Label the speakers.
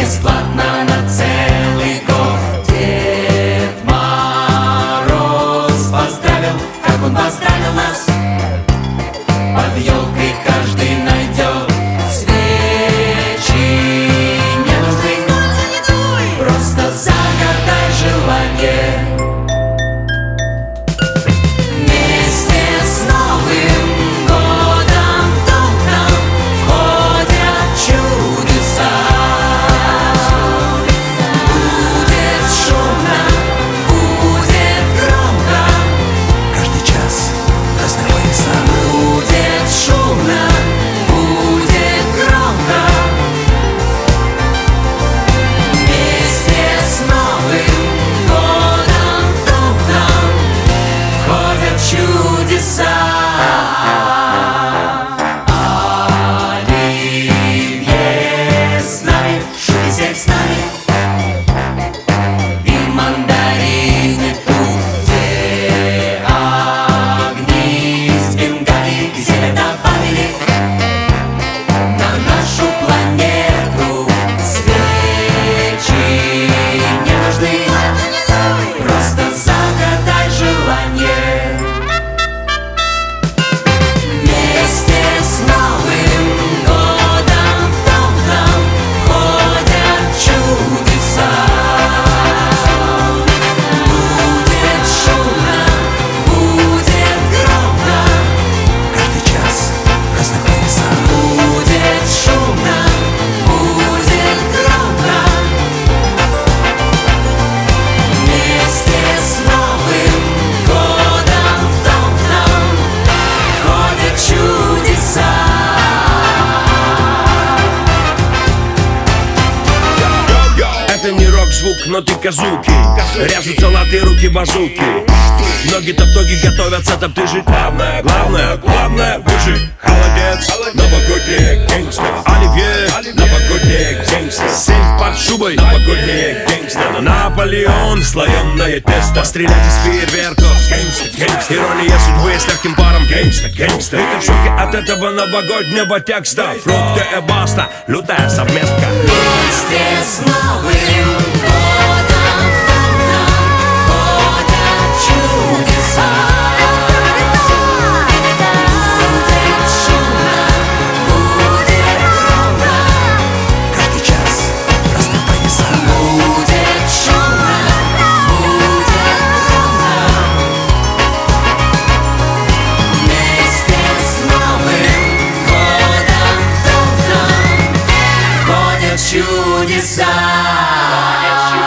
Speaker 1: бесплатно на целый год. Дед Мороз поздравил, как он поздравил нас. Под елкой каждый найдет свечи, не нужны, просто загадай желание. Вместе с Новым годом в дом к нам входят чудеса. Будет шумно, будет громко,
Speaker 2: каждый час разные пояса.
Speaker 1: будет шумно, будет громко. Вместе с Новым годом в дом к нам входят чудеса. Оливье с нами, шутки с нами, и мандарины тут, где огни с Бенгалии, где добавили на нашу планету свечи. Не нужны, просто загадай желание. Вместе с Новым годом в дом к нам входят чудеса. Будет шумно, будет громко,
Speaker 2: Каждый час разные пояса.
Speaker 1: будет шумно, будет громко. Вместе с Новым годом в дом к нам входят чудеса.
Speaker 3: Это не рок-звук, но ты казуки. Режутся латы, руки базуки. Ноги топтоги готовятся, топ ты же. Главное, главное, главное, вы же холодец. Новогодние гангстер. Оливье, новогодние гангстер. Сейф под шубой, новогодние гангстер. Наполеон, слоеное тесто. Стрелять из фейерверков, гангстер, гангстер. Ирония судьбы с легким паром, гангстер, гангстер. Ты в шоке от этого новогоднего текста. Фрукты и баста, лютая совместка.
Speaker 1: Вместе с Новым годом в дом к нам входят чудеса. Будет шумно, будет громко,
Speaker 2: Каждый час разные пояса.
Speaker 1: будет шумно, будет громко. Вместе с Новым годом в дом к нам входят чудеса.